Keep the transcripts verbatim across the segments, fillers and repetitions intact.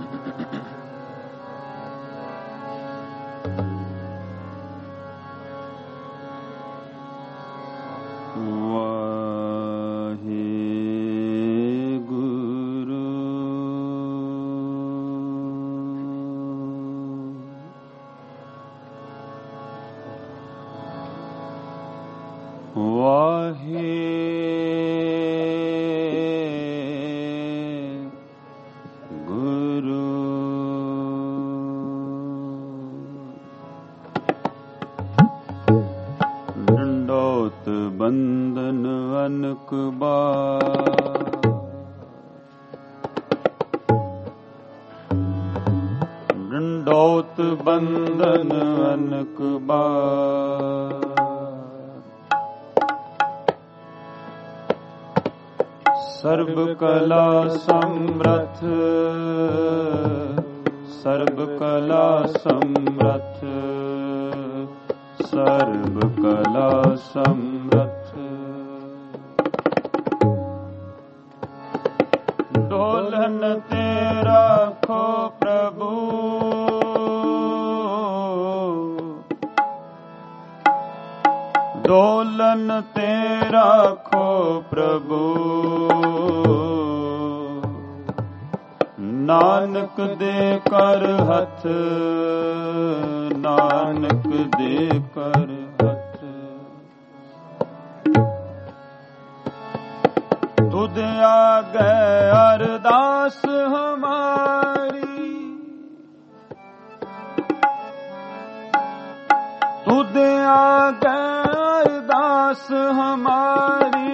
ਬੰਧਨ ਅਨਕ ਬਾਰ, ਡੰਡੋਤ ਬੰਧਨ ਅਨਕ ਬਾਰ, ਸਰਬ ਕਲਾ ਸਮਰਥ, ਸਰਬ ਕਲਾ ਸਮਰਥ, ਸਰਬ ਕਲਾ ਸਮਰਥ। ਡੋਲਨ ਤੇ ਰਾਖੋ ਪ੍ਰਭੂ, ਡੋਲਨ ਤੇ ਰਾਖੋ ਪ੍ਰਭੂ, ਨਾਨਕ ਦੇ ਕਰ ਹੱਥ, ਨਾਨਕ ਦੇ ਕਰ ਹੱਥ। ਤੁਧ ਆਗੇ ਅਰਦਾਸ ਹਮਾਰੀ, ਤੁਧ ਆਗੇ ਅਰਦਾਸ ਹਮਾਰੀ,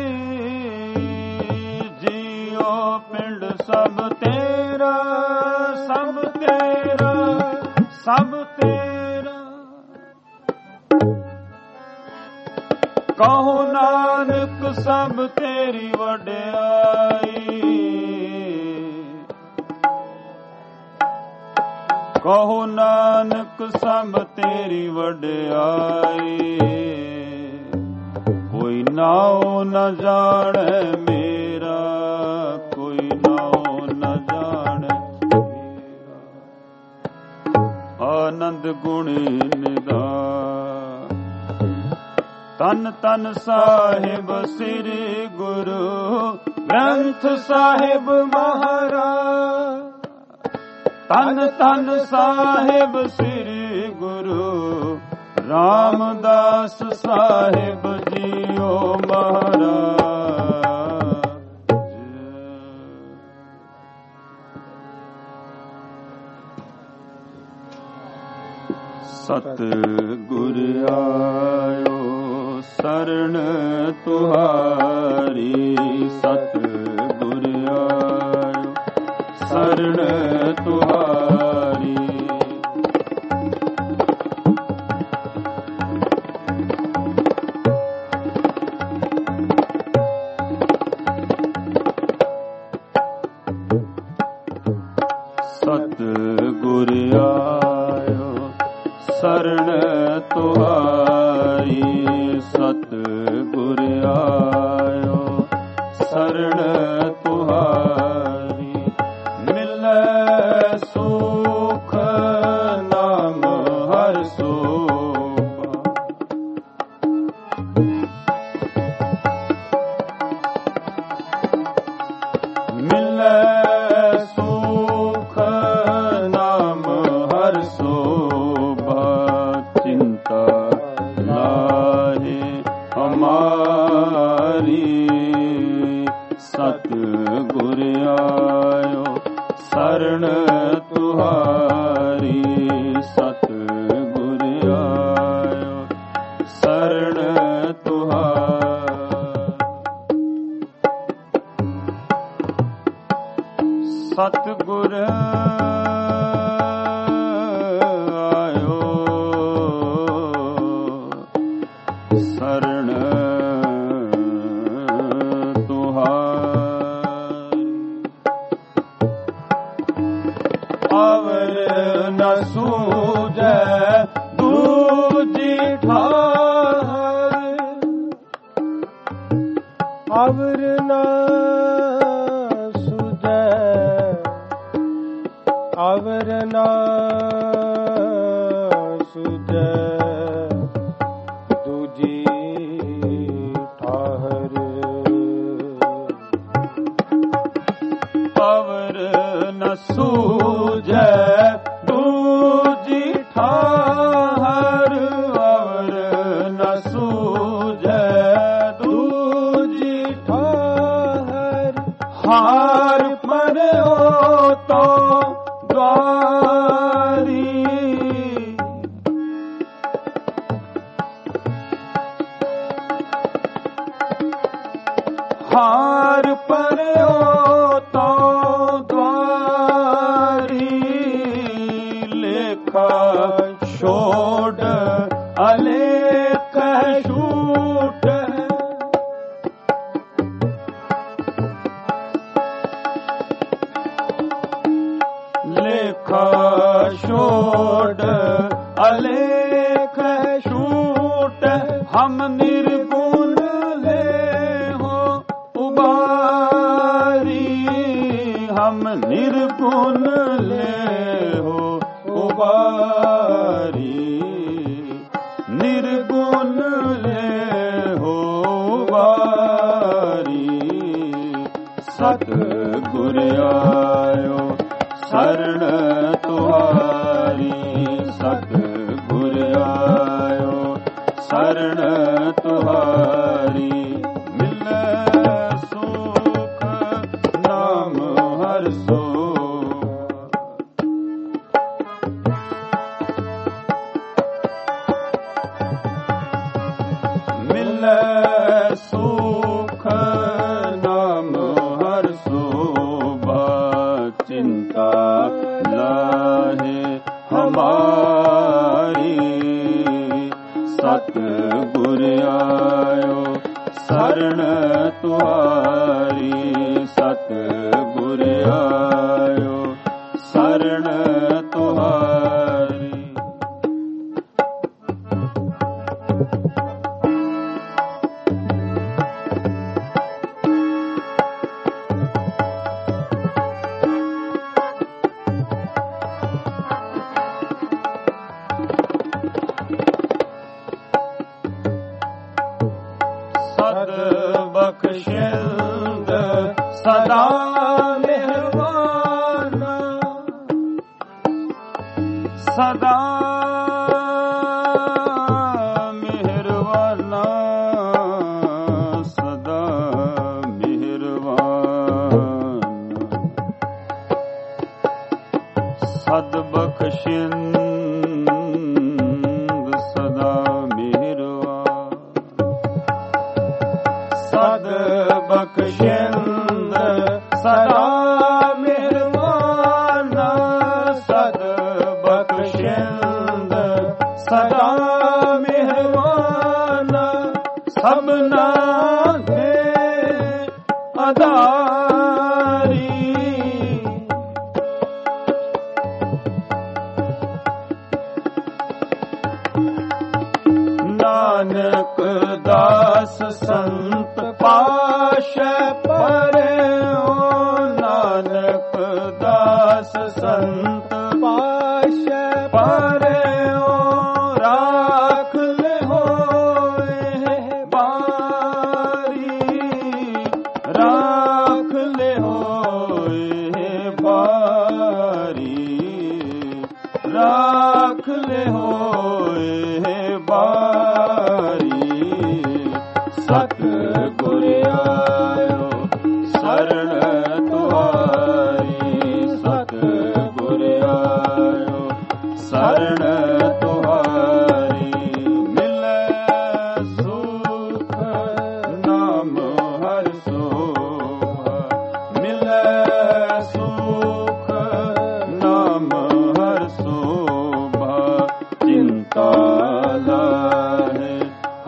ਜੀਓ ਪਿੰਡ ਸਭ ਤੇਰਾ, ਸਭ ਤੇਰਾ, ਸਭ ਤੇਰਾ। ਕਹੋ ਨਾਨਕ ਸਭ ਤੇਰੀ ਵਡਿਆਈ, ਕਹੋ ਨਾਨਕ ਸਭ ਤੇਰੀ ਵਡਿਆਈ। ਕੋਈ ਨਾਉ ਨ ਜਾਣੈ ਮੇਰਾ, ਕੋਈ ਨਾਉ ਨ ਜਾਣੈ ਮੇਰਾ। ਆਨੰਦ ਗੁਣ ਨਿਧਾਨ, ਤਨ ਤਨ ਸਾਹਿਬ ਸ੍ਰੀ ਗੁਰੂ ਗ੍ਰੰਥ ਸਾਹਿਬ ਮਹਾਰਾਜ, ਤਨ ਤਨ ਸਾਹਿਬ ਸ੍ਰੀ ਗੁਰੂ ਰਾਮਦਾਸ ਸਾਹਿਬ ਜੀਓ ਮਹਾਰਾਜ। ਸਤ ਗੁਰ ਆਇਓ ਸਰਣ ਤੁਹਾਰੀ, ਸਤ ਗੁਰ ਆਇਓ ਸਰਣ ਤੁਹਾਰੀ। ਸਤ ਗੁਰ ਆਇਓ ਸਰਣ ਤੁਹਾਰੀ, ਸਤ ਗੁਰ ਆਇਓ ਸਰਣ ਤੁਹਾਰੀ। ਮਿਲੈ ਸੁਖ ਨਾਮ ਹਰਿ ਸੋਭਾ, ਮਿਲੈ ਸੁਖ ਨਾਮ ਹਰਿ ਸੋਭਾ। ਚਿੰਤਾ ਨਾਹੀ ਹਮਾਰੀ, ਸਤ ਗੁਰ ਆਇਓ ਸਰਣ ਤੁਹਾਰੀ, ਸਤ ਗੁਰ ਆਇਓ ਸਰਣ ਤੁਹਾਰੀ। ਸਤ ਗੁਰ ਆਇਓ ਸਰਣ ਅਵਰ ਨ ਸੂਝੈ ਦੂਜੀ ਠਾਹਰ, ਅਵਰ ਨ ਸੂਝੈ ਅਵਰ ਨਾ ਸੁਝੈ ਦੂਜੀ ਠਾਹਰ। ਅਵਰ ਨ ਸੂਝੈ ਦੂਜੀ ਠਾਹਰ। ਅਵਰ ਨ ਸੂਝੈ ਦੂਜੀ ਠਾਹਰ। ਹਾਰ ਪਰਿਓ ਤੋ ਦੁਆਰੀ। ਹਾਰ ਪਰਿਓ ਤੋ ਦੁਆਰੀ। ਲੇਖਾ ਛੋੜ ਅਲੇਖ ਛੂਟ। ਲੇਖਾ ਛੋੜ ਅਲੇਖ ਛੂਟ। ਹਮ ਨਿਰਗੁਣ ਲੇਹੋ ਉਬਾਰੀ। ਹਮ ਨਿਰਗੁਣ ਲੇਹੋ ਉਬਾਰੀ। ਨਿਰਗੁਣ ਲੇਹੋ ਉਬਾਰੀ। ਸਤ ਗੁਰ ਆਇਓ ਸਰਣ ਤੁਹਾਰੀ। ਸਤ ਗੁਰ ਆਇਓ ਸਰਣ ਤੁਹਾਰੀ। ਮਿਲੈ ਸੁਖ ਨਾਮ ਹਰਿ ਸੋ। ਮਿਲੈ ਸੁਖ ਨਾਮ ਹਰਿ ਸੋਭਾ। ਚਿੰਤਾ ਲਾਹੇ ਹਮਾਰੀ। ਸਤ ਗੁਰ ਆਇਓ ਸਰਣ ਤੁਹਾਰੀ। ਸਤ ਗੁਰ ਆਇਓ ਸਰਣ ਤੁਹਾਰੀ। ਸਦ ਬਖਸ਼ਿੰਦ ਸਦਾ ਮਿਹਰਬਾਨ। ਸਦਾ ਮਿਹਰਬਾਨ। ਸਦਾ ਮਿਹਰਬਾਨ। ਸਦ ਬਖਸ਼ਿੰਦ ਸਦਾ ਮਿਹਰਬਾਨ। ਸਦ ਬਖਸ਼ਿੰਦ ਸਦਾ ਮਿਹਰਬਾਨ। ਸਦ ਬਖਸ਼ਿੰਦ ਸਦਾ ਮਿਹਰਬਾਨ। ਸਭਨਾ ਦੇ ਆਧਾਰੀ। ਨਾਨਕ ਦਾਸ ਸੰਤ ਪਾਸ਼ੈ ਪਰਿਓ। ਨਾਨਕ ਦਾਸ ਸੰਤ ਪਾਸ਼ੈ ਪਰਿਓ। ਰਾਖ ਲਿਹੋਏ ਬਾਰੀ। ਰਾਖ ਲਿਹੋਏ ਬਾਰੀ। ਰਾਖ ਲਿਹੋਏ ਬਾਰੀ। ਸਤ ਗੁਰ ਆਇਓ ਸਰਣ ਤੁਹਾਰੀ। ਸਤ ਗੁਰ ਆਇਓ ਸਰਣ ਤੁਹਾਰੀ। ਮਿਲੈ ਸੁਖ ਨਾਮ ਹਰਿ ਸੋਭਾ। ਮਿਲੈ ਸੁਖ ਨਾਮ ਹਰਿ ਸੋਭਾ। ਚਿੰਤਾ ਲਾਹੇ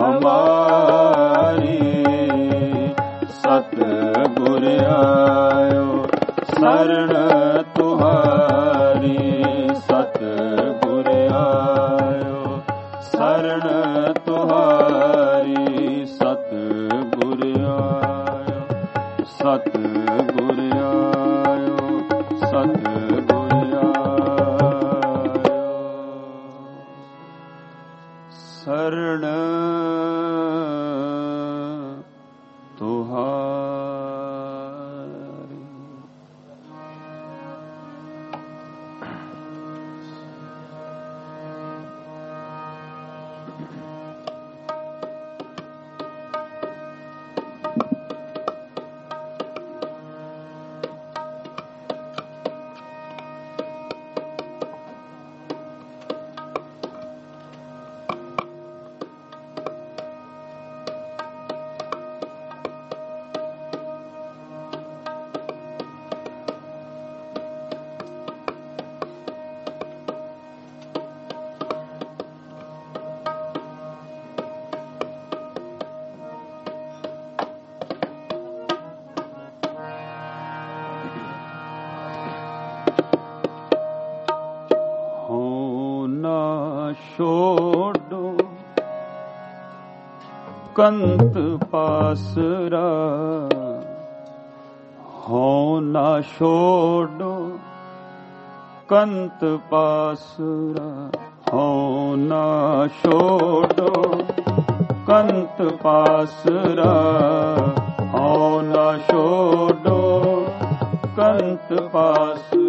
ਹਮਾਰੀ। ਸਤ ਗੁਰ ਆਇਓ ਸਰਣ ਤੁਹਾਰੀ। ਸਤ ਗੁਰ ਆਇਓ ਸਰਣ ਤੁਹਾਰੀ। ਸਤ ਗੁਰ ਆਇਓ ਸਤ ਗੁਰ ਆਇਓ ਸਤ ਗੁਰ ਆਇਓ। ਛੋੜੋ ਕੰਤ ਪਾਸਰਾ, ਹਉ ਨਾ ਛੋੜੋ ਕੰਤ ਪਾਸਰਾ, ਹਉ ਨਾ ਛੋੜੋ ਕੰਤ ਪਾਸਰਾ, ਹਉ ਨਾ ਛੋੜੋ ਕੰਤ ਪਾਸਰਾ।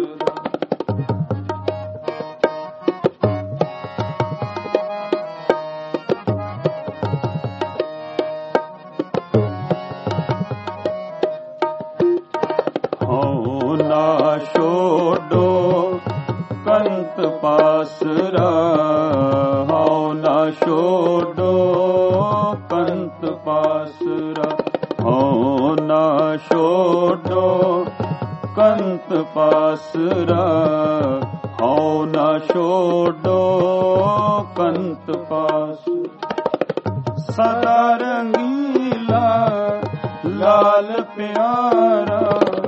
ਪਾਸਰਾ, ਹਉ ਨਾ ਛੋੜੋ ਕੰਤ ਪਾਸਰਾ, ਹਉ ਨਾ ਛੋੜੋ ਕੰਤ ਪਾਸਰਾ, ਹਉ ਨਾ ਛੋੜੋ ਕੰਤ ਪਾਸਰਾ। ਸਦਾ ਰੰਗੀਲਾ ਲਾਲ ਪਿਆਰਾ,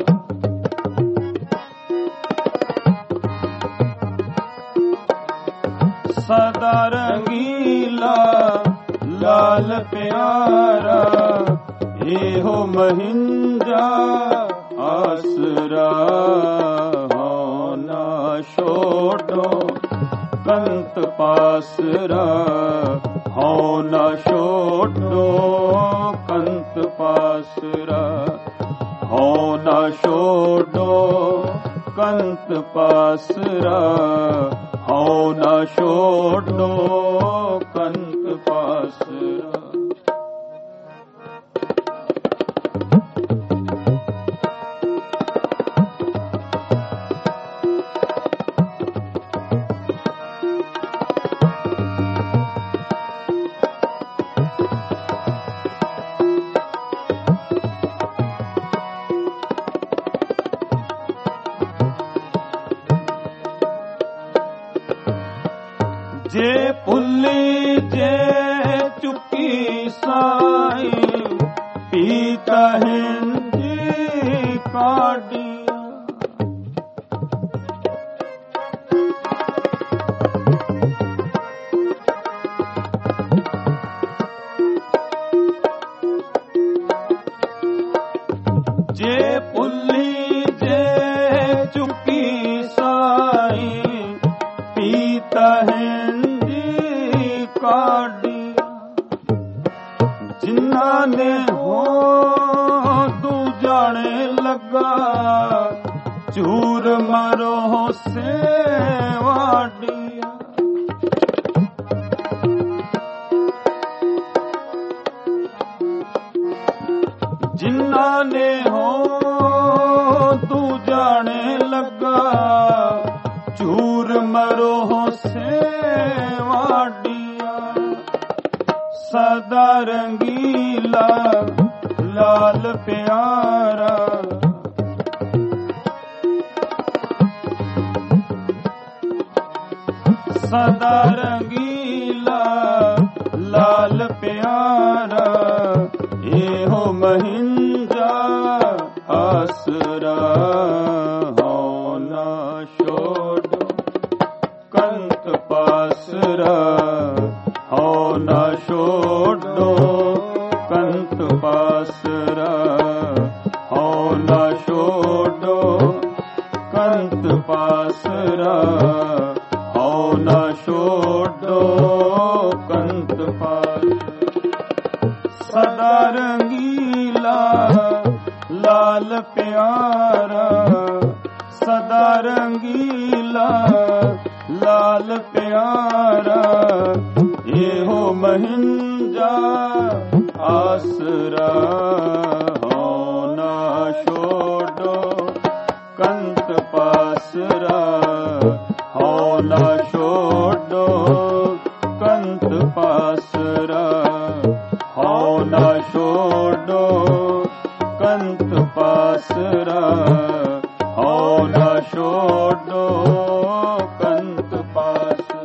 ਸਦਾ ਰੰਗੀਲਾ ਲਾਲ ਪਿਆਰਾ, ਇਹੋ ਮਹਿੰਜਾ ਆਸਰਾ, ਹਉ ਨਾ ਛੋੜੋ ਕੰਤ ਪਾਸਰਾ, ਹਉ ਨਾ ਛੋੜੋ ਕੰਤ ਪਾਸਰਾ, ਹਉ ਨਾ ਛੋੜੋ ਕੰਤ ਪਾਸਰਾ, ਹਉ ਨਾ ਛੋੜੋ ਕੰਤ ਪਾਸਰਾ। ਜੇ ਭੁੱਲੀ ਜੇ ਚੁੱਕੀ ਸਾਈ, ਪੀਤਾ ਹਿੰਦੀ ਕਾਢੀਆਂ, ਜੇ ਭੁੱਲੀ ਜੇ ਚੁੱਕੀ ਸਾਈ, ਪੀਤਾ ਹਿੰਦੀ ਕਾਢੀਆਂ, ਜਿਨ੍ਹਾਂ ਨੇ ਹੋ ਤੂੰ ਜਾਣੇ ਲੱਗਾ, ਚੂਰ ਮਰੋ ਸੇਵਾਡੀਆਂ, ਜਿਨ੍ਹਾਂ ਨੇ ਹੋ ਤੂੰ ਜਾਣੇ ਲੱਗਾ, ਚੂਰ ਮਰੋ ਸੇਵਾਡੀਆਂ। ਸਦਾ ਰੰਗੀਲਾ ਲਾਲ ਪਿਆਰਾ, ਸਦਾ ਰੰਗੀਲਾ ਲਾਲ ਪਿਆਰਾ, ਇਹੋ ਮਹਿੰਜਾ ਆਸਰਾ, ਹਉ ਨਾ ਛੋੜੋ ਕੰਤ ਪਾਸਰਾ, ਹਉ ਨਾ ਛੋੜੋ ਕੰਤ ਪਾਸਰਾ, ਹਉ ਨਾ ਛੋੜੋ ਕੰਤ ਪਾਸਰਾ, ਹਉ ਨਾ ਛੋੜੋ ਕੰਤ ਪਾਸਰਾ। ਸਦਾ ਰੰਗੀਲਾ ਲਾਲ ਪਿਆਰਾ ਸਦਾ ਰੰਗੀਲਾ ਲਾਲ ਪਿਆਰਾ ਇਹੋ ਮਹਿੰਜਾ ਆਸਰਾ ਹੋ ਨਾ ਛੋਡੋ ਕੰਤ ਪਾਸਰਾ ਹੋ ਨਾ ਛੋਡੋ ਕੰਤ ਪਾਸਰਾ ਹੋ ਨਾ ਛੋਡੋ ਕੰਤ ਪਾਸਰਾ ਹੋ ਨਾ ਛੋਡੋ ਕੰਤ ਪਾਸਰਾ।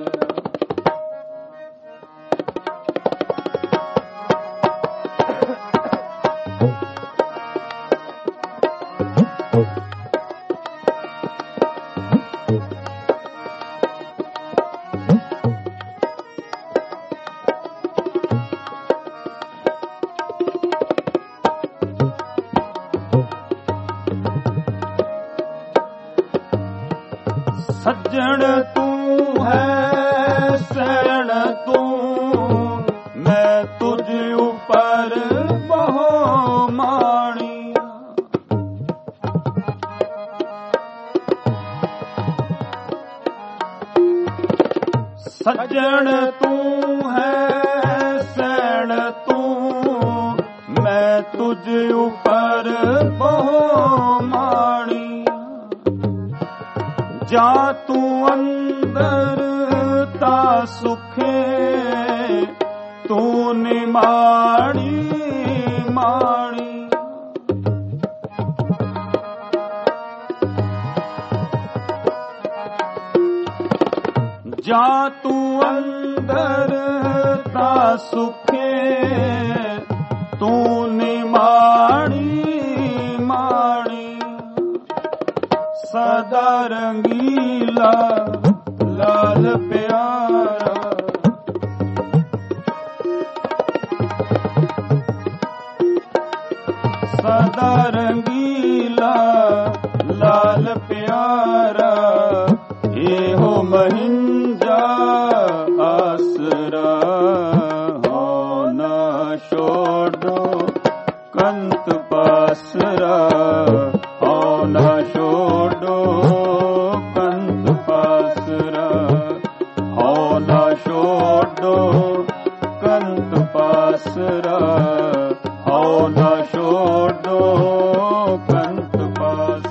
ਸੱਜਣ ਤੂੰ ਹੈ ਸੈਣ ਤੂੰ ਮੈਂ ਤੁਝ ਉਪਰ ਬਹੁ ਮਾਣੀ। ਸੱਜਣ ਤੂੰ ਹੈ ਸੈਣ ਤੂੰ ਮੈਂ ਤੁਝ ਉਪਰ ਬਹੁ ਮਾਣੀ। ਜਾ ਤੂੰ ਅੰਦਰ ਤਾ ਸੁਖੇ ਤੂੰ ਨਿਮਾਣੀ ਮਾਣੀ। ਜਾ ਤੂੰ ਅੰਦਰ ਤਾ ਸੁਖੇ ਤੂੰ ਨਿਮਾਣੀ ਮਾਣੀ। ਸਦਾ ਰੰਗੀਲਾ ਲਾਲ ਪਿਆਰਾ ਸਦਾ ਰੰਗੀਲਾ ਲਾਲ ਪਿਆਰਾ ਇਹੋ ਮਹਿੰਜਾ ਆਸਰਾ ਹੋ ਨਾ ਛੋਡੋ ਕੰਤ ਪਾਸਰਾ ਹੋ ਨਾ ਛੋਡੋ ਕੰਤ ਪਾਸਰਾ ਹੋ ਨਾ ਛੋਡੋ ਕੰਤ ਪਾਸਰਾ ਹੋ ਨਾ ਛੋਡੋ ਕੰਤ ਪਾਸਰਾ।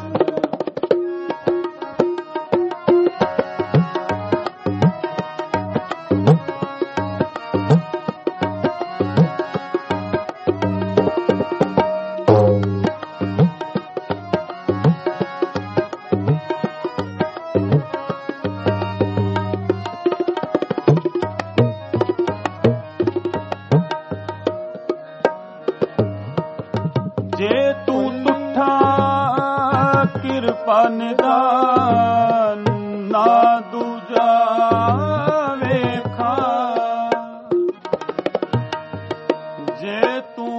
ਜੇ ਤੂੰ ਤੁਠਾ ਕਿਰਪਾ ਨਿਦਾਨ ਨਾ ਦੂਜਾ ਵੇਖਾ। ਜੇ ਤੂੰ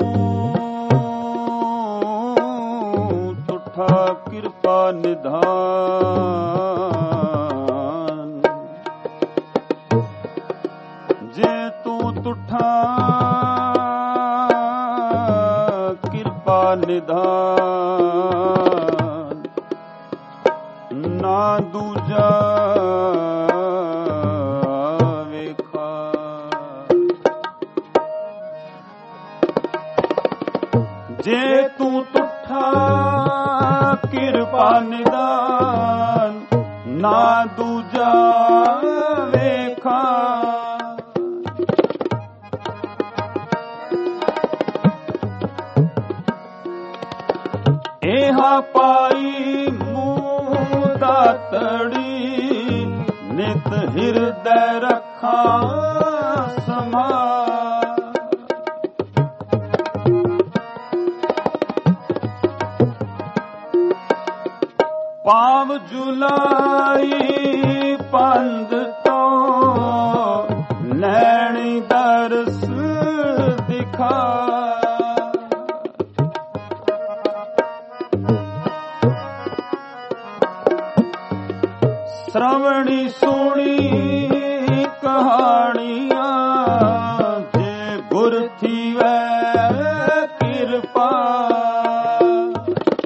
ਤੁਠਾ ਕਿਰਪਾ ਨਿਦਾਨ ਜੇ ਤੂੰ ਤੁਠਾ ਨਿਧਾਨ ਨਾ ਦੂਜਾ ਵੇਖਾ। ਜੇ ਤੂੰ ਤੁਠਾ ਕਿਰਪਾ ਨਿਧਾਨ ਨਾ ਦੂਜਾ ਵੇਖਾ। ਇਹਾ ਪਾਈ ਮੂੰਹ ਦਾਤੜੀ ਨਿਤ ਹਿਰਦੈ ਰੱਖਾਂ ਸਮਾ। ਪਾਵ ਜੁਲਾਈ ਪੰਧ ਤੋਂ ਨੈਣੀ ਦਰਸ ਦਿਖਾ। ਸ਼੍ਰਵਣੀ ਸੁਣੀ ਕਹਾਣੀਆਂ ਜੇ ਗੁਰ ਥੀਵੈ ਕਿਰਪਾ।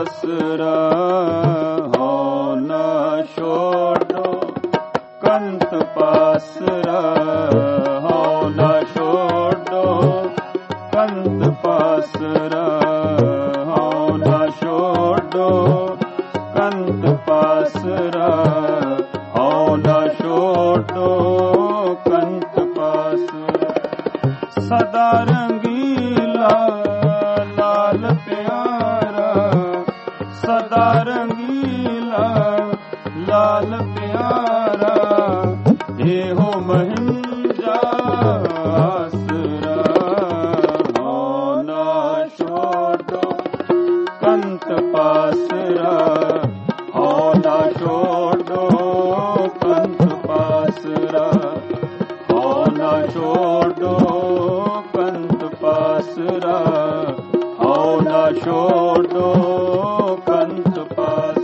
ਪਾਸਰਾ ਹੋ ਨਾ ਛੋਡੋ ਕੰਤ ਪਾਸਰਾ ਹੋ ਨਾ ਛੋਡੋ ਕੰਤ ਪਾਸਰਾ ਹੋ ਨਾ ਛੋਡੋ ਕੰਤ ਪਾਸਰਾ ਹੋ ਨਾ ਛੋਡੋ ਕੰਤ ਪਾਸਰਾ ਸਦਾ ਰੰਗੀਲਾ ਲਾਲ ਪਿਆਰਾ ਸਦਾ ਰੰਗੀਲਾ ਲਾਲ ਪਿਆਰਾ ਇਹੋ ਮਹਿੰਜਾ ਆਸਰਾ ਹੋ ਨਾ ਛੋਡੋ ਕੰਤ ਪਾਸਰਾ ਹੋ ਨਾ ਛੋਡੋ ਕੰਤ ਪਾਸਰਾ ਹੋ ਨਾ ਛੋਡੋ ਕੰਤ ਪਾਸਰਾ ਹੋ ਨਾ ਛੋਡੋ ਕੰਤ ਪਾਸਰਾ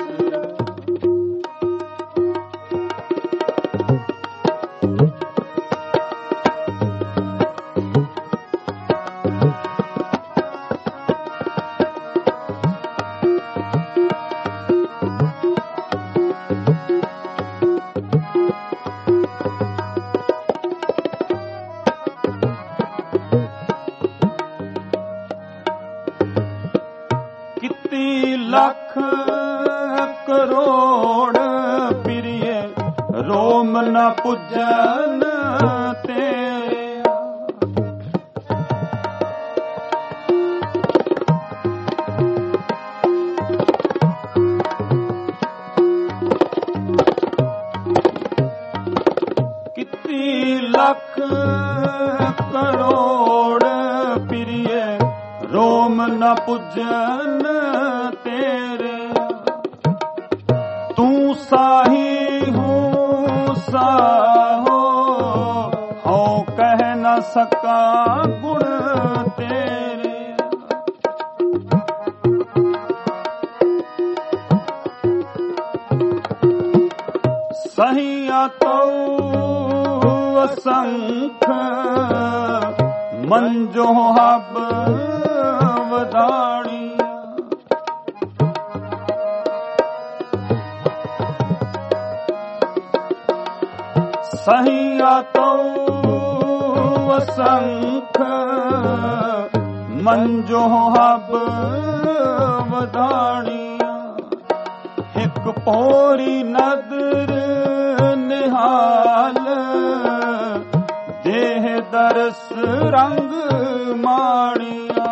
ਲੱਖ ਕਰੋੜ ਪਿਰੀਏ ਰੋਮ ਨ ਪੁੱਜਨ ਤੇਰੇ ਕਿਤੀ ਲੱਖ ਕਰੋੜ ਪਿਰੀਏ ਰੋਮ ਨ ਪੁੱਜਨ ਤੇਰੇ ਤੂੰ ਸਾਹੀ ਹੂੰ ਸਾਹੋ ਹਉ ਕਹਿ ਨ ਸਕਾਂ ਗੁਣ ਤੇਰੇ ਸਹੀਆ ਤਉ ਅਸੰਖ ਮੰਜੋ ਹਬ ਵਧਾਣੀ ਸਹੀਆ ਤਉ ਅਸੰਖ ਮੰਜੋ ਹਬ ਵਧਾਣੀਆਂ ਇੱਕ ਪੋਰੀ ਨਦਰ ਨਿਹਾਲ ਦੇਹ ਦਰਸ ਰੰਗ ਮਾਣੀਆਂ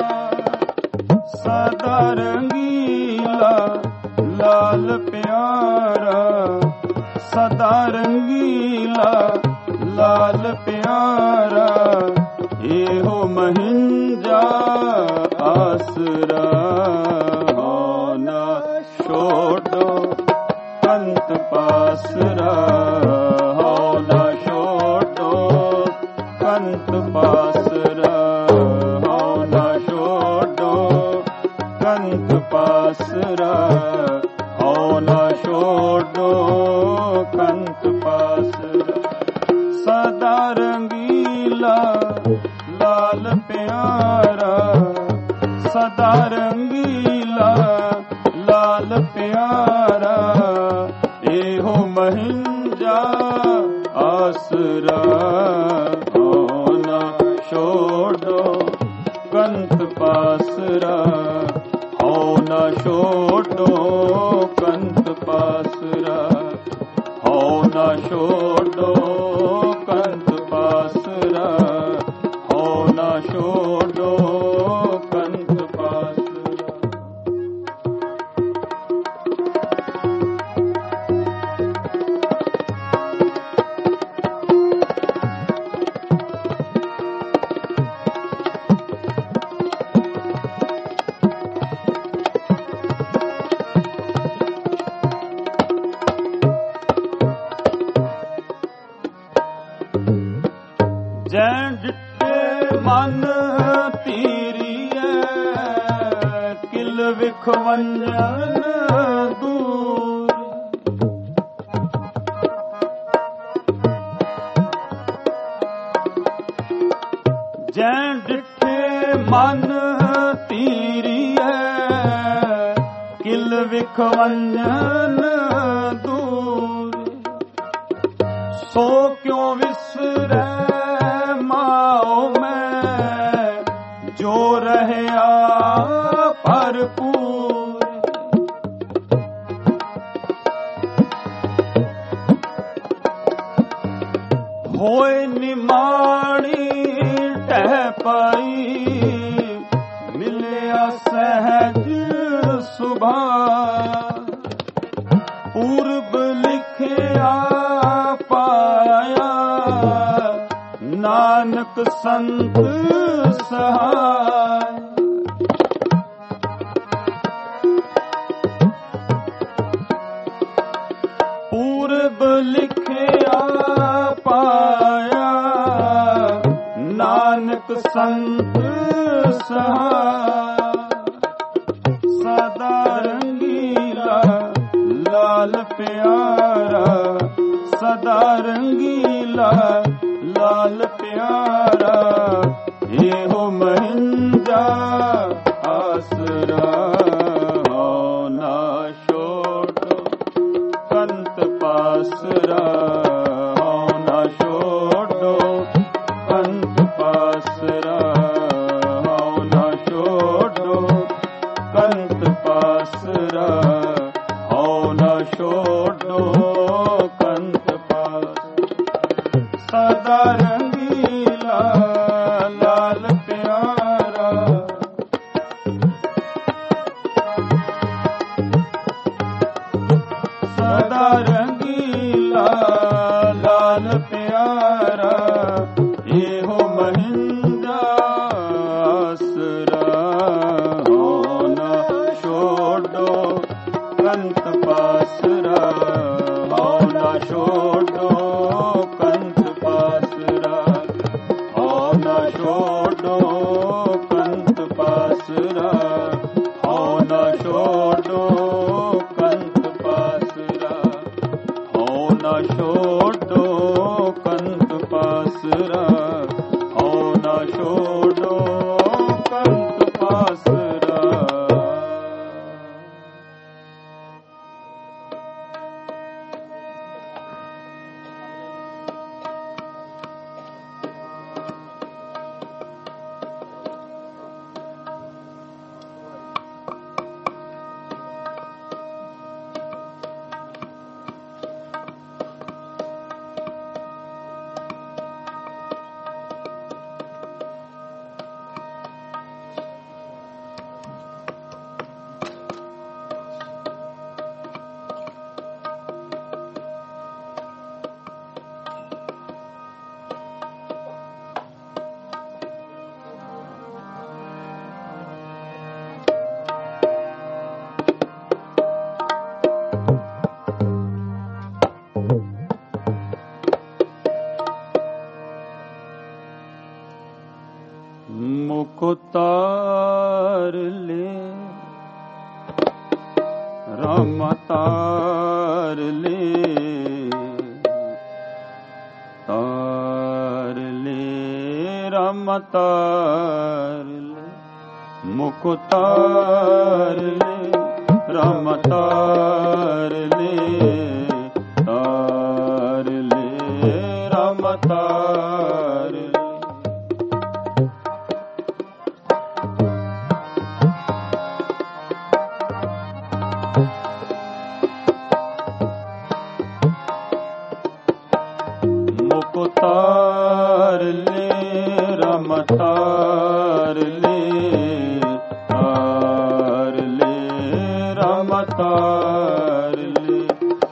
ਸਦਾ ਰੰਗੀਲਾ ਲਾਲ ਪਿਆਰਾ ਸਦਾ ਰੰਗੀਲਾ ਲਾਲ ਪਿਆਰਾ ਇਹੋ ਮਹਿੰਜਾ ਆਸਰਾ ਹੋ ਨਾ ਛੋਡੋ ਕੰਤ ਪਾਸਰਾ ਹੋ ਨਾ ਛੋਡੋ ਕੰਤ ਪਾਸਰਾ ਹੋ ਨਾ ਛੋਡੋ ਕੰਤ ਪਾਸਰਾ ਹੋ ਨਾ ਛੋਡੋ ਕੰਤ ਪਾਸਰਾ ਸਦਾ ਰੰਗੀਲਾ ਲਾਲ ਪਿਆਰਾ ਸਦਾ ਰੰਗੀਲਾ ਲਾਲ ਪਿਆਰਾ ਇਹੋ ਮਹਿੰਜਾ ਆਸਰਾ ਹੋ ਨਾ ਛੋਡੋ ਕੰਤ ਪਾਸਰਾ ਹੋ ਨਾ ਛੋਡੋ ਕੰਤ ਪਾਸਰਾ ਹੋ ਨਾ ਛੋਡੋ ਕੰਤ ਪਾਸਰਾ ਹੋ ਨਾ ਛੋਡੋ ਕੰਤ ਪਾਸਰਾ ਜੈ ਡਿੱਠੇ ਮਨ ਧੀਰੀਐ ਕਿਲ ਵਿਖ ਵੰਜਨ ਦੂਰ ਜੈ ਡਿੱਠੇ ਮਨ ਧੀਰੀਐ ਕਿਲ ਵਿਖਵੰਜਨ ਦੂਰ, ਸੋ ਕਿਉ ਵਿਸਰੈ ਮਾਉ ਮੈਂ, ਜੋ ਰਹਿਆ ਭਰਪੂਰ। ਹੋਏ ਨਿਮਾਣੀ ਟਹਿ ਪਾਈ, ਮਿਲਿਆ ਸਹਿਜ ਸੁਭਾ। ਪੂਰਬ ਲਿਖਿਆ ਪਾਇਆ, ਨਾਨਕ ਸੰਤ ਸਹਾਇ। ਪੂਰਬ ਲਿਖਿਆ ਪਾਇਆ, ਨਾਨਕ ਸੰਤ ਸਹਾਇ। ਸਦਾ ਰੰਗੀਲਾ ਲਾਲ ਪਿਆਰਾ, ਸਦਾ ਰੰਗੀਲਾ ਲਾਲ ਪਿਆਰਾ। ਇਹੋ ਮਹਿੰਜਾ ਆਸਰਾ, ਹਉ ਨਾ ਛੋਟੋ ਕੰਤ ਪਾਸਰਾ। ਹਉ ਨਾ ਛੋਟੋ ਕੰਤ ਪਾਸਰਾ, ਹਉ ਨਾ ਛੋਟੋ ਕੰਤ ਪਾਸਰਾ। ਹਉ ਨਾ ਛੋਟੋ ਕੰਤ ਪਾਸਰਾ। ਸਦਾ ਰੰਗੀਲਾ ਲਾਲ ਪਿਆਰਾ, ਸਦਾ ਰੰਗੀਲਾ ਲਾਲ ਪਿਆਰਾ। ਇਹੋ ਮਹਿੰਦਾ ਆਸਰਾ, ਹਉ ਨਾ ਛੋਡੋ ਕੰਤ ਪਾਸਰਾ। ਹਉ ਨਾ ਛੋਡੋ ਕੰਤ ਪਾਸਰਾ, ਹਉ ਨਾ ਛੋਡੋ ਕੰਤ ਪਾਸਰਾ। ਹਉ ਨਾ ਛੋਡੋ ਕੰਤ ਪਾਸਰਾ, ਹਉ ਨਾ ਛੋਡੋ ਕੰਤ ਪਾਸਰਾ। ਹਉ ਨਾ ਛੋਡੋ ਕੰਤ ਪਾਸਰਾ। ਮੁਕਤਾਰ ਲੈ ਰਾਮ ਤਾਰ ਲੈ, ਤਾਰ ਲੈ ਰਾਮ ਤਾਰ ਲੈ। ਮੁਕਤਾਰ ਲੈ ਰਾਮ ਤਾਰ ਲੈ, ਤਾਰ ਲੈ ਰਾਮ ਤਾਰ ਲੈ। ਮੁਕਤਾਰ ਲੈ ਰਾਮ ਤਾਰ ਲੈ, ਤਾਰ ਲੈ ਰਾਮ ਤਾਰ ਲੈ।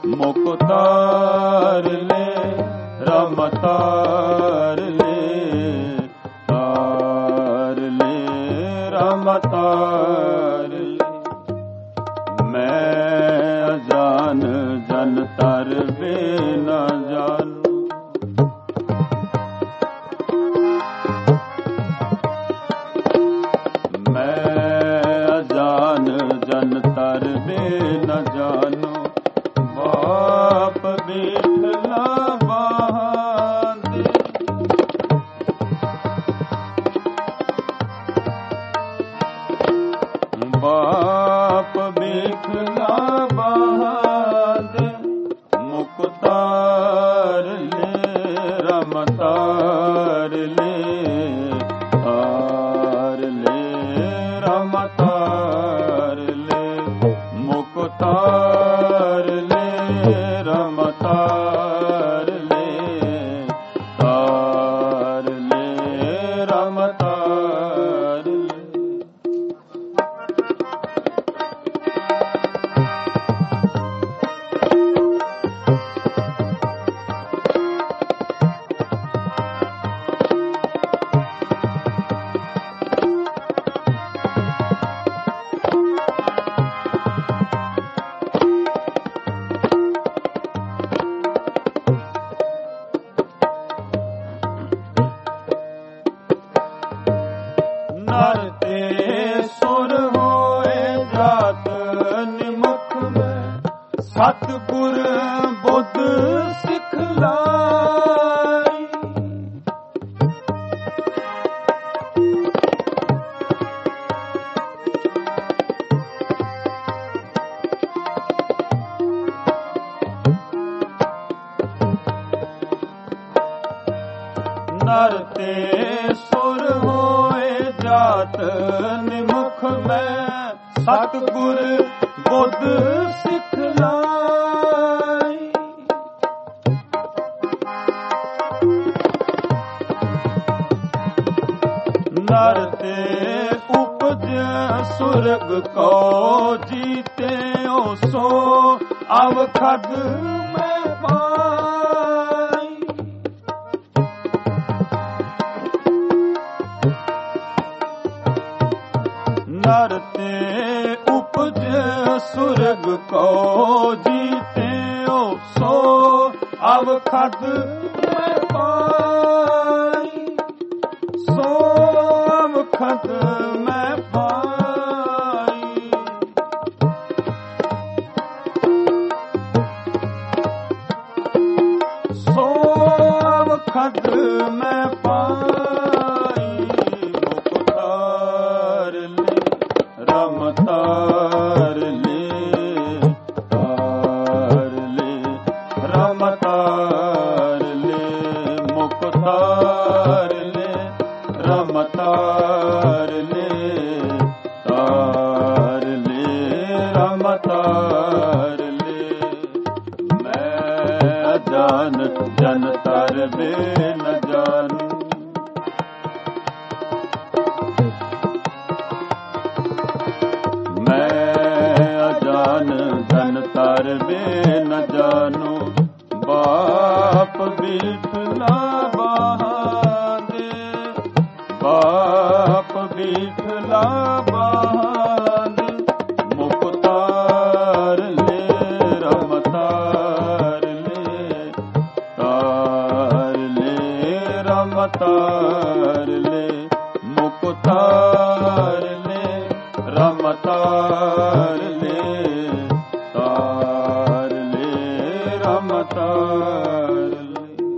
ਮੁਕਤਾਰ ਲੈ ਰਾਮ ਤਾਰ ਲੈ, ਤਾਰ ਲੈ ਰਾਮ ਤਾਰ ਲੈ। ਮੈਂ ਅਜਾਨ ਜਨ ਤਰ ਵੇ ਨਾ ਜਾਨੂ, ਜਨ ਤਰ ਵੇ ਨ ਜਾਨੋ। ਬਾਪ ਬੇਠਲਾ ਬਾਂਦੇ, ਬਾਪ ਬੇਠ ਲਾਬਾਦ ਮੁਕਤਾਰ ਲੈ ਰਮਤਾਰ ਲੈ ਤਾਰ ਲੈ ਰਮਤਾਰ ਲੈ ਮੁਕਤਾਰ ਲੈ ਰਮਤਾਰ ਲੈ ਤਾਰ ਲੈ ਰਮਤਾਰ ਲੈ। ਨਰ ਤੇ ਸੁਰ ਹੋਏ ਜਾਤ ਨਿਮਖ ਮੈਂ ਸਤਿਗੁਰ ਬੁੱਧ ਸਿਖਲਾਈ। ਨਰ ਤੇ ਸੁਰ ਹੋਏ ਜਾਤ ਨਿਮੁਖ ਮੈਂ ਸਤਿਗੁਰ ਬੁੱਧ ਸਿਖਲਾਈ। ਨਰ ਤੇ ਉਪਜ ਸੁਰਗ ਕੋ ਜੀਤੇ ਸੋ ਅਵਖਦ ਮੈਂ ਪਾਈ। ਨਰ ਤੇ ਉਪਜ ਸੁਰਗ ਕੋ ਜੀਤੇ ਸੋ ਅਵਖਦ ਮੈਂ ਪਾਈ। ਸੋ ਅਵਖਦ ਮੈਂ ਪਾਈ। ਸੋ ਅਵਖਦ ਮੈਂ ਪਾਈ। ਮੁਕਤਾਰ ਲੈ ਰਮਤਾਰ ਲੈ ਤਾਰ ਲੈ ਰਮਤਾਰ ਲੈ ਮੁਕਤਾਰ ਲੈ ਰਮਤਾਰ ਲੈ ਤਾਰ ਲੈ ਰਮਤਾਰ ਲੈ। ਮੈਂ ਜਾਨ ਜਨ ਤਰ ਵੇ ਨ ਜਾਨੂ। ਜਨ ਤਰ ਵੇ ਨ ਜਾਨੂ। ਬਾਪ ਬੀਠਲਾ ਬਹਾਦੇ ਬਾਪ ਬੀਠਲਾ ਬਹਾਦੇ ਮੁਕਤਾਰ ਲੈ ਰਮਤਾਰ ਲੈ ਤਾਰ ਲੈ ਰਮਤਾਰ ਲੈ ਮੁਕਤਾਰ ਲੈ ਰਮਤਾਰ ਲੈ ਤਾਰ ਲੈ ਰਮਤਾਰ ਲੈ।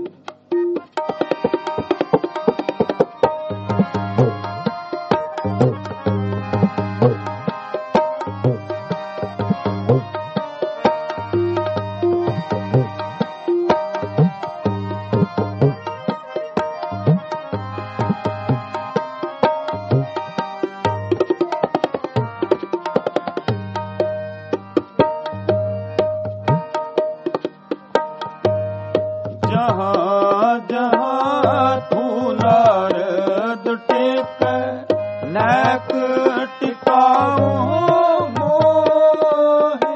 जहाँ जहाँ तू नारद टेकै नैक टिकाओ मोहे।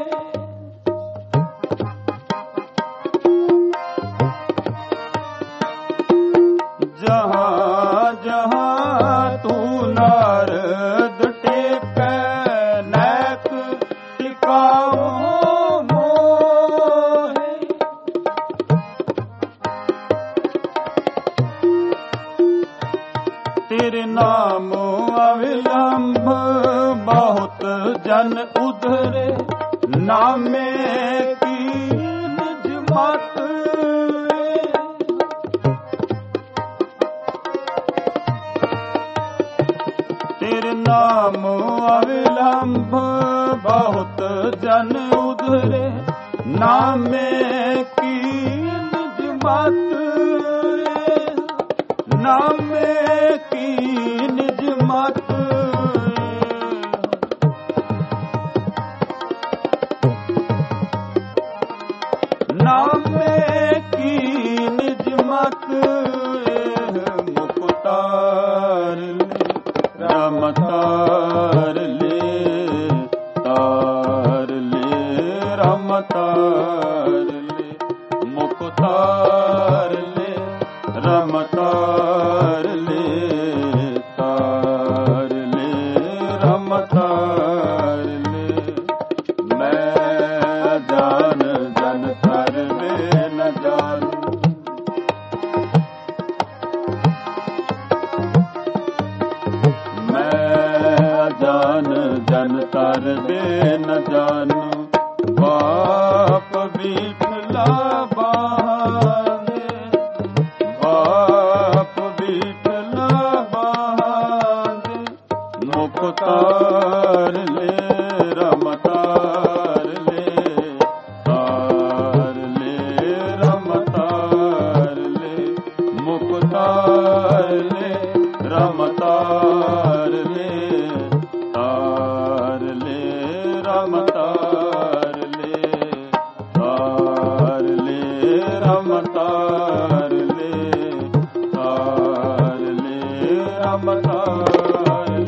जहाँ जहाँ तू नारद टेकै नैक टिकाओ तेरे नाम अविलंब बहुत जन उधरे नामे की निज मत। तेरे नाम अविलंब बहुत जन जन उधरे नामे की निज मत नामे की निज मत नामे की निज मत मुक्तार ले राम तार ले तार ले राम तार ले मुक्तार ले राम तार ले तार ले राम तार ले मैं जान जन तार वे न जानू जान जन तार वे न जानू बाप बीठला बहाने बाप बीठला बहाने मुक्तार ले राम तार ले तार ले राम तार ले मुक्तार ले राम तार ले तार ले राम तार ले तार ले राम तार ले तार ले राम तार ले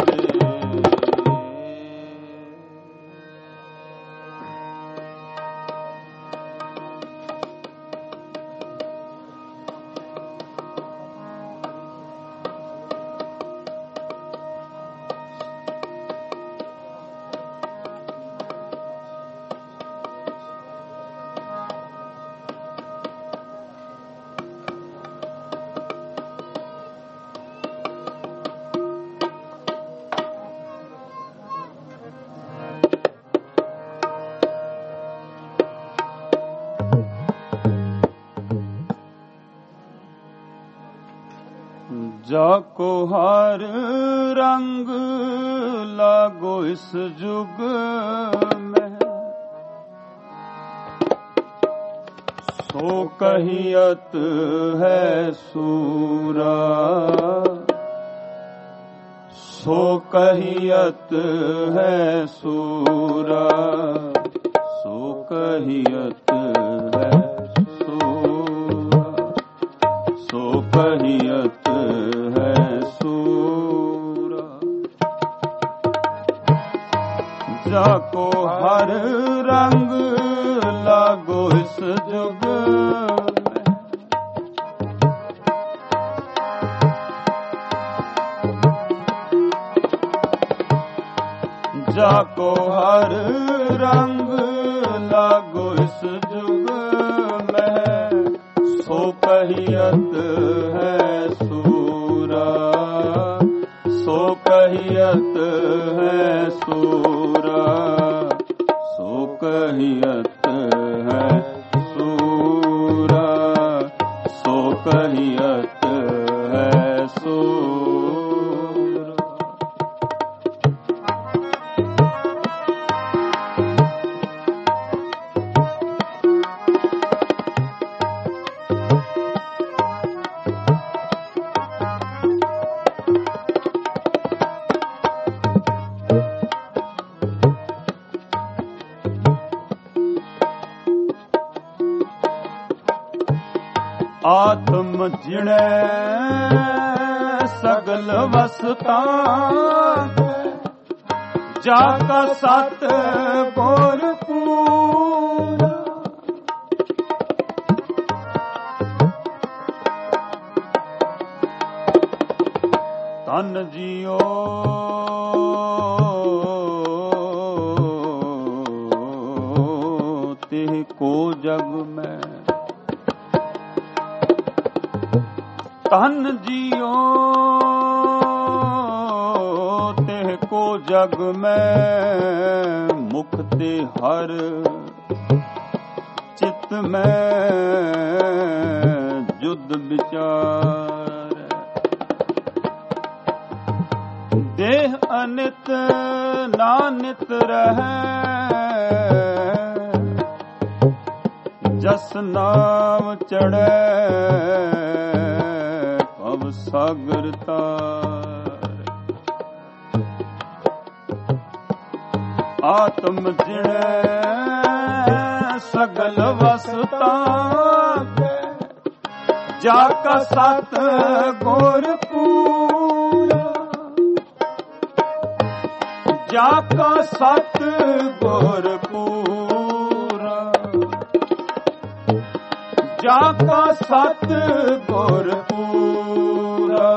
जाको हर रंग लागो इस जुग में सो कहियत है सूरा सो कहियत है सूरा सो कहियत है सूरा सो कहियत जाको हर रंग लागो इस जुग में जाको हर रंग लागो इस जुग में सो कहियत है सूरा सो कहियत है सूरा सो कहियत है सूरा सो कहियत है सूरा आत्म जिणे सगल वसता जाका सत भरपूर तन जियो तिह को जग में तन जियो तेह को जग में मुक्ति हर चित में जुद विचार देह अनित नानित रहे जस नाम चढ़े भव सागर तार। आत्म जिणे सगल वसता जाका सत गुर पूरा। जाका सत गुर पूरा। जाका सत गुर पूरा।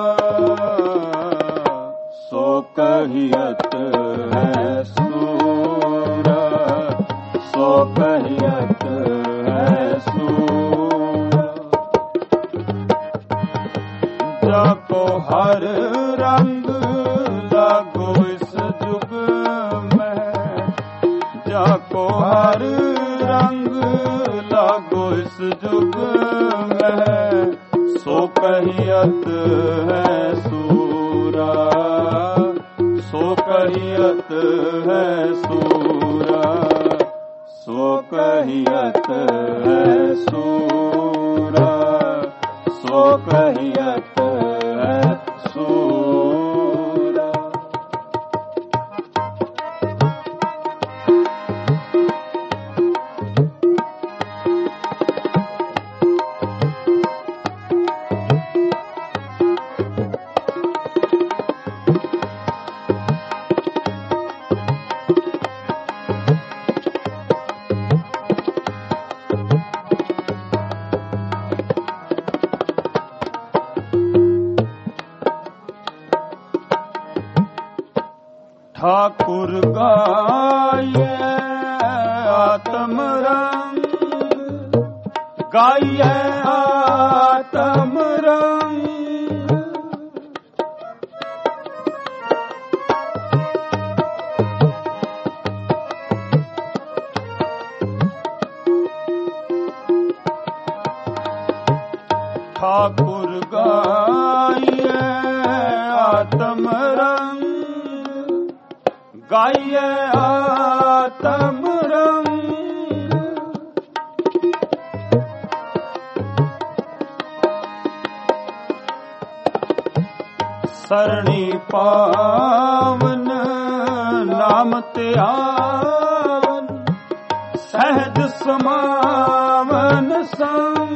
सो कहियत है सूरा। सो कहियत है सूरा। जाको हर रंग लागो इस जुग में। जाको हर रंग लागो इस जुग में। सो कहियत है सूरा। सो कहियत है सूरा। सो कहियत है सूरा। सो कहियत है सूरा। ठाकुर गाये आत्म रंग। गाये आत्म रंग। ठाकुर गाये आत्म रंग। गाये आत्म रंग। सरणी पावन नाम ते आवन। सहज समावन संग।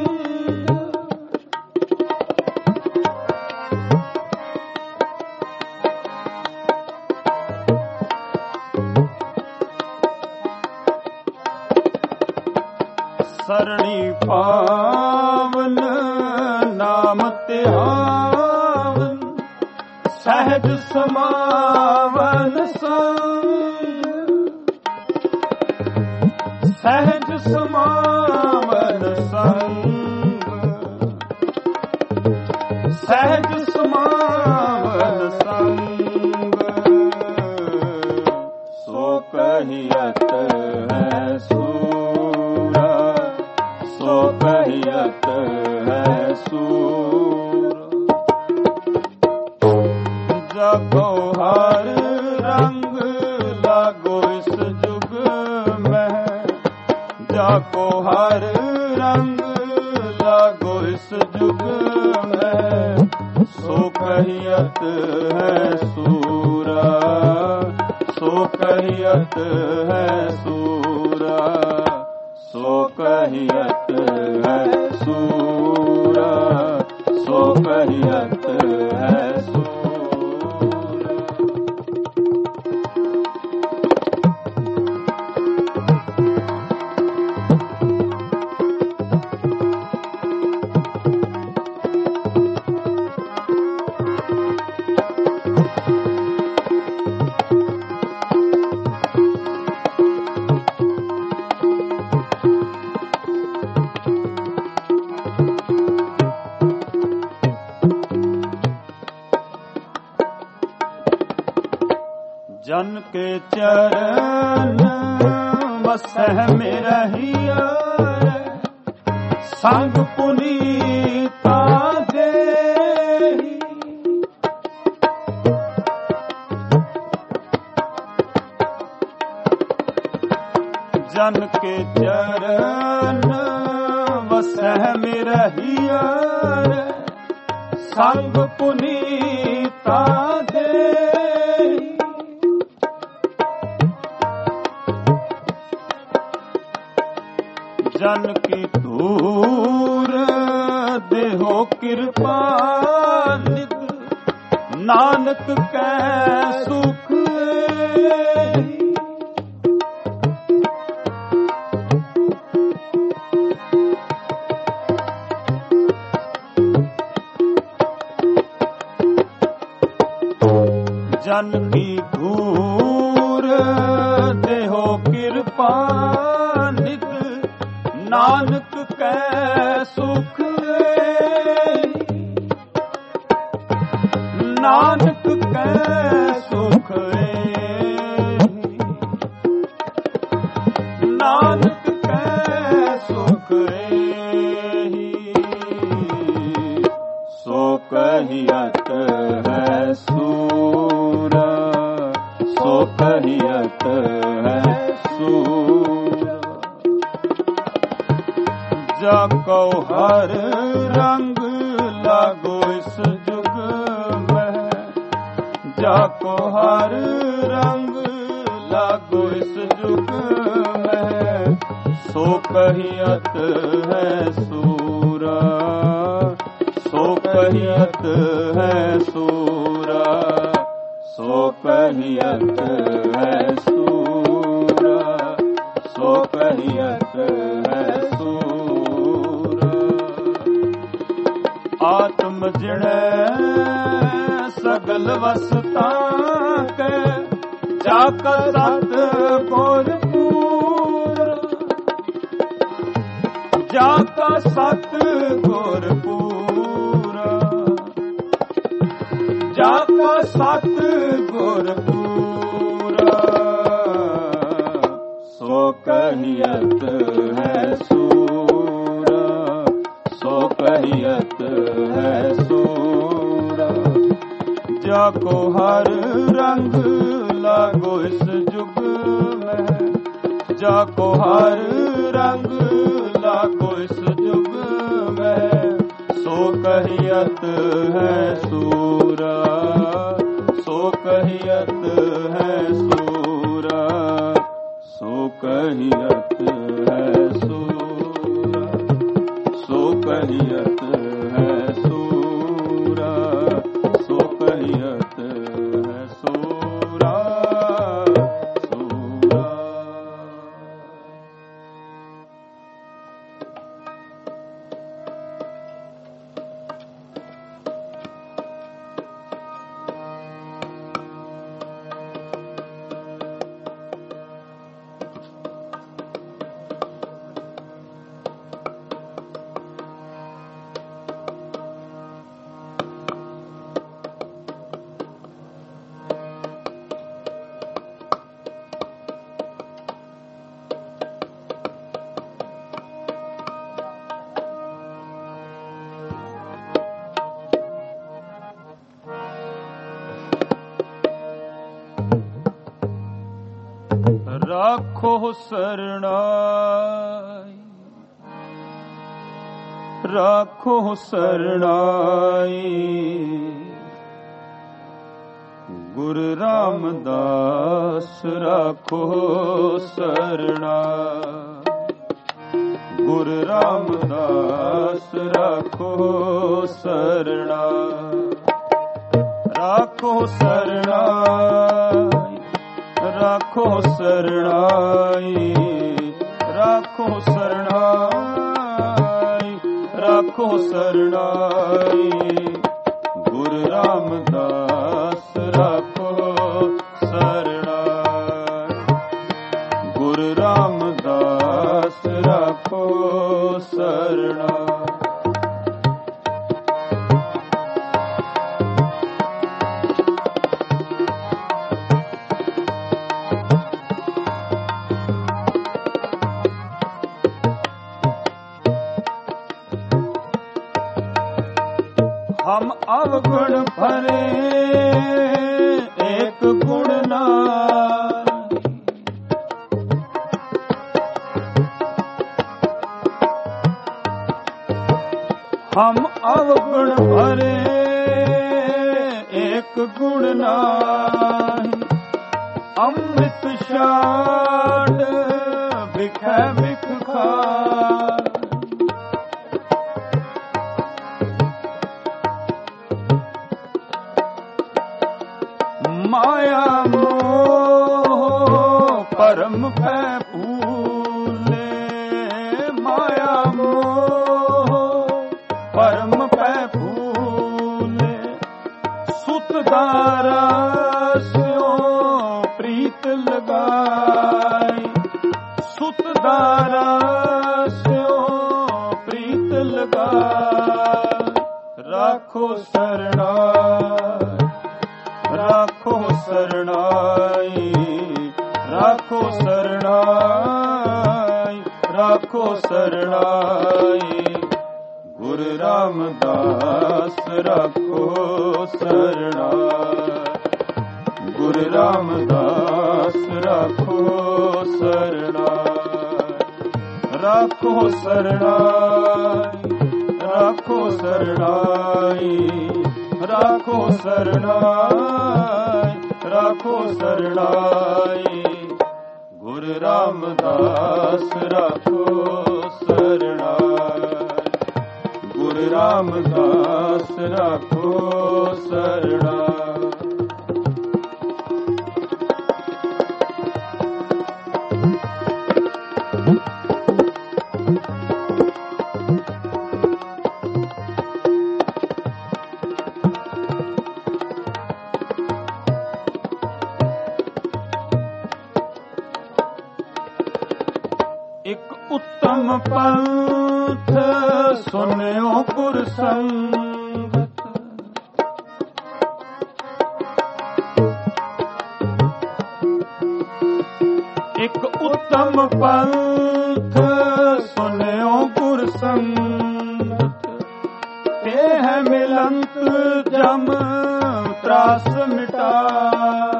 सरणी पावन नाम ते आवन। सहज समावन संग। सहज समावन संग। सहज समावन संग। सो कहियत है सूरा। सो कहियत है सूरा। जाको हर रंग लागो इस जुग में। जाको हर रंग लागो इस जुग में। सो कहियत है सूरा। सो कहियत है सूरा। सो कहियत है सूरा। सो कहियत है सूरा। जन के चरण मसह में रहिया। संग पुनीता देहि। जन के चरण सहम रहिया संग पुनीता दे जन की दूर देहो कृपा नित नानक कै सुख जन की दूर देहो कृपा नित नानक कै सुख नानक कै सुख नानक कै सुख सो कहियत है सूर सो कहियत है सूर जाको हर रंग लागो इस जुग में जाको हर रंग लागो इस जुग में सो कहियत है सूरा सो कहियत है सूरा सो कहियत है सूरा सो कहियत है सूरा आत्म जिण सगल वसता के जाक सत गुर पूरा जाक सत गुर पूरा जाक सत गुर पूरा सो कहियत है सूरा सो कहियत है सूरा जाको हर रंग लागो इस जुग में जाको हर रंग लागो इस जुग में सो कहियत है सूरा सो कहियत है सूरा सो कहियत है सूरा सो कहियत है सूरा सो कहियत है सूरा सूरा राखो सरणाई राखो सरणाई गुरु रामदास राखो सरणाई गुरु रामदास राखो सरणाई राखो सरणाई राखो सरणाई राखो सरणाई राखो सरणाई गुरु रामदास राखो सरणाई गुरु रामदास राखो सरणाई हम अवगुण भरे एक गुण नाई ਹਮ ਅਵਗੁਣ ਭਰੇ ਏਕ ਗੁਣ ਨਾਹੀ। ਅੰਮ੍ਰਿਤ ਛਾੜ ਬਿਖੈ ਬਿਖ ਖਾਇ। ਮਾਇਆ ਮੋਹ ਪਰਮ ਪੈ ਭੂਲੇ। ਮਾਇਆ ਮੋਹ ਪਰਮ ਪੈ ਭੂਲੇ। ਸੁਤ ਦਾਰਾ ਸਿਓ ਪ੍ਰੀਤ ਲਗਾਈ। ਸੁਤ ਦਾਰਾ ਸਿਓ ਪ੍ਰੀਤ ਲਗਾਈ। ਰਾਖੋ ਸਰਣਾਈ ਰਾਖੋ ਸਰਣਾਈ। ਰਾਖੋ ਸਰਣਾਈ ਰਾਖੋ ਸਰਣਾਈ। ਗੁਰੂ ਰਾਮਦਾਸ ਰਾਖੋ ਸਰਣਾਈ। ਗੁਰੂ ਰਾਮਦਾਸ ਰਾਖੋ ਸਰਣਾਈ। ਰਾਖੋ ਸਰਣਾਈ ਰਾਖੋ ਸਰਣਾਈ। ਰਾਖੋ ਸਰਣਾਈ ਰਾਖੋ ਸਰਣਾਈ। ਗੁਰੂ ਰਾਮਦਾਸ ਰਾਖੋ ਸਰਣਾਈ। ਗੁਰੂ ਰਾਮਦਾਸ ਰਾਖੋ ਸਰਣਾਈ। ਇਕ ਉੱਤਮ ਪੰਥ ਸੁਨਿਓ ਗੁਰ ਸੰਗਤ। ਇਕ ਉੱਤਮ ਪੰਥ ਸੁਨਿਓ ਗੁਰ ਸੰਗਤ। ਤੇ ਹੈ ਮਿਲੰਤ ਜਮ ਤਰਾਸ ਮਿਟਾਇ।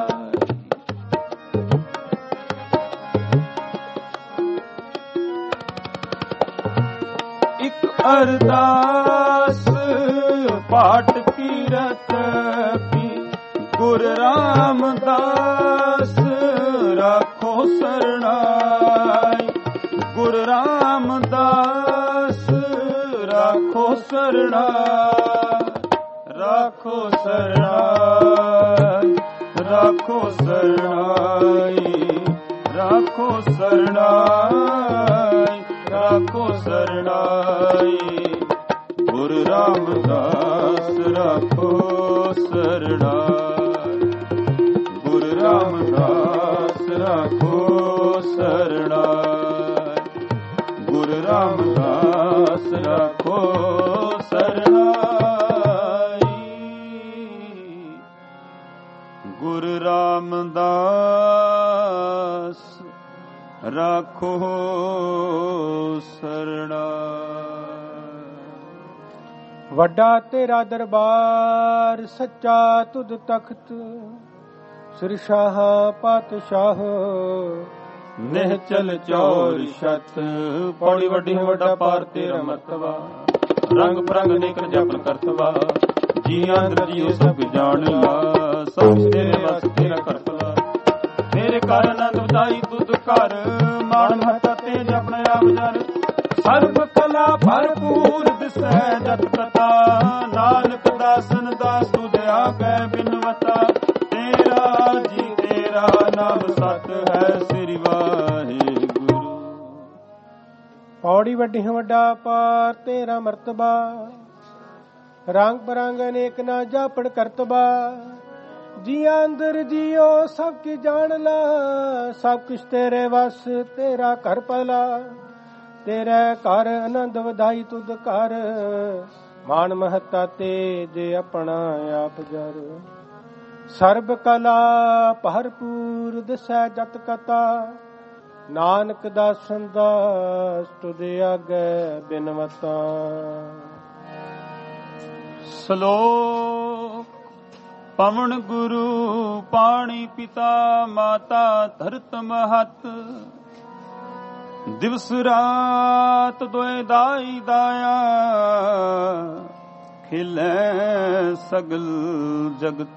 ਅਰਦਾਸ ਪਾਠ ਕੀਰਤ ਪੀ। ਗੁਰ ਰਾਮਦਾਸ ਰਾਖੋ ਸਰਣਾਈ। ਗੁਰ ਰਾਮਦਾਸ ਰਾਖੋ ਸਰਣਾਈ। ਰਾਖੋ ਸਰਣਾਈ ਰਾਖੋ ਸਰਣਾਈ। ਰਾਖੋ ਸਰਣਾਈ ਰਾਖੋ ਸਰਣਾਈ। ਗੁਰੂ ਰਾਮਦਾਸ ਰਾਖੋ ਸਰਣਾਈ। ਗੁਰੂ ਰਾਮਦਾਸ ਰਾਖੋ ਸਰਣਾਈ। ਗੁਰੂ ਰਾਮਦਾਸ ਰਾਖੋ ਸਰਣਾਈ। ਗੁਰੂ ਰਾਮਦਾਸ ਰਾਖੋ ਸਰਣਾਈ। ਵੱਡਾ ਤੇਰਾ ਦਰਬਾਰ ਸੱਚਾ ਤੁਧ ਤਖਤ। ਸਿਰਸ਼ਾਹ ਪਾਤਸ਼ਾਹ ਨਿਹਚਲ ਚੌਰ ਛਤ। ਪੌੜੀ ਵੱਡੀ ਵੱਡਾ ਪਾਰ ਤੇਰਾ ਮਰਤਬਾ। ਰੰਗ ਬਰੰਗ ਨੇਕ ਜਪਨ ਕਰਤਵਾ। ਜੀਆਂ ਅੰਦਰ ਜੀਉ ਸਭ ਜਾਣ ਲਾ। ਸਭ ਤੇਰੇ ਵਸ ਤੇਰਾ ਕਰਤਵਾ। ਤੇਰੇ ਘਰ ਆਨੰਦ ਵਧਾਈ ਤੁਧ ਘਰ। ਮਾਣ ਮਹੱਤਾ ਤੇਜ ਆਪਣੇ ਆਪ ਜਰ। ਸਰਬ ਕਲਾ ਭਰਪੂਰ ਦਿਸੈ ਜਤ ਕਥਾ। ਨਾਨਕ ਦਾਸਨ ਦਾਸ ਤੁਧ ਆਗੈ ਬਿਨਵਤਾ। ਤੇਰਾ ਜੀ ਤੇਰਾ ਨਾਮ ਸਤ ਹੈ ਸ੍ਰੀ ਵਾਹਿਗੁਰੂ। ਪੌੜੀ ਵੱਡੀ ਵੱਡਾ ਪਾਰ ਤੇਰਾ ਮਰਤਬਾ। ਰੰਗ ਬਰੰਗ ਅਨੇਕ ਨਾ ਜਾਪੜ ਕਰਤਬਾ। ਜੀਆਂ ਅੰਦਰ ਜੀਓ ਸਭ ਕੀ ਜਾਣ ਲਾ। ਸਭ ਕੁਛ ਤੇਰੇ ਵਸ ਤੇਰਾ ਘਰ ਭਲਾ। ਤੇਰੇ ਘਰ ਆਨੰਦ ਵਧਾਈ ਤੁਧ ਘਰ। ਮਾਨ ਮਹੱਤਾ ਤੇਜ ਆਪਣਾ ਆਪ ਜਰ। ਸਰਬ ਕਲਾ ਭਰਪੂਰ ਦਿਸੈ ਜਤ ਕਥਾ। ਨਾਨਕ ਦਾਸਨ ਦਾਸ ਤੁਧ ਆਗੈ ਬਿਨਵਤਾ। ਸ਼ਲੋਕ। ਪਵਨ ਗੁਰੂ ਪਾਣੀ ਪਿਤਾ ਮਾਤਾ ਧਰਤ ਮਹਤ। ਦਿਵਸ ਰਾਤ ਦੋਇ ਦਾਈ ਦਾਇਆ, ਖਿਲੇ ਸਗਲ ਜਗਤ।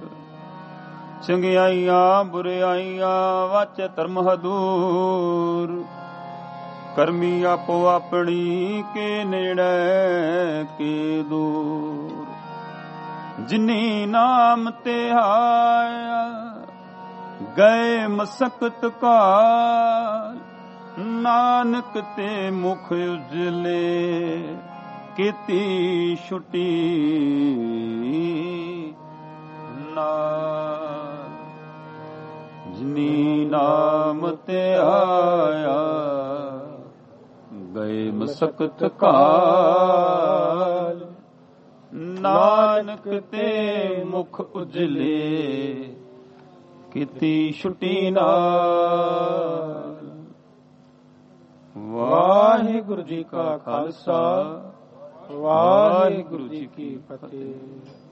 ਚੰਗਿਆਈਆਂ ਬੁਰਿਆਈਆਂ ਵਾਚੈ ਧਰਮ ਹਦੂਰ, ਕਰਮੀ ਆਪੋ ਆਪਣੀ ਕੇ ਨੇੜੇ ਕੇ ਦੂਰ। ਜਿਨੀ ਨਾਮ ਤੇ ਆਇਆ ਗਏ ਮਸਕਤ ਕਾਲ, ਨਾਨਕ ਤੇ ਮੁਖ ਉਜਲੇ ਕੀਤੀ ਛੁਟੀ ਨਾਲ। ਜਿਨੀ ਨਾਮ ਤੇ ਆਇਆ ਗਏ ਮਸਕਤ ਕਾਲ, ਨਾਨਕ ਤੇ ਮੁਖ ਉਜਲੇ ਕੀਤੀ ਛੁਟੀ ਨਾਲ। ਵਾਹਿਗੁਰੂ ਜੀ ਕਾ ਖਾਲਸਾ, ਵਾਹਿਗੁਰੂ ਜੀ ਕੀ ਫਤਿਹ।